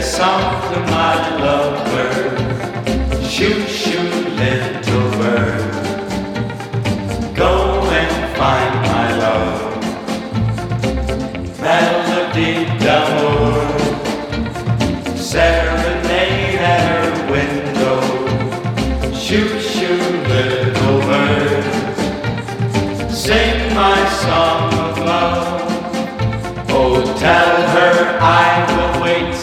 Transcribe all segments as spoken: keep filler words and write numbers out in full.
song to my lovebird. Shoot, shoot, little bird. Go and find my love. Melody d'amour. Serenade at her window. Shoot, shoot, little bird. Sing my song of love. Oh, tell her I will wait.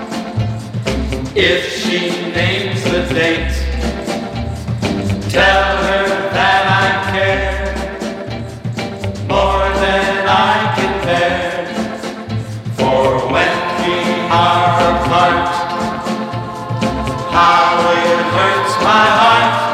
If she names the date, tell her that I care more than I can bear. For when we are apart, how it hurts my heart.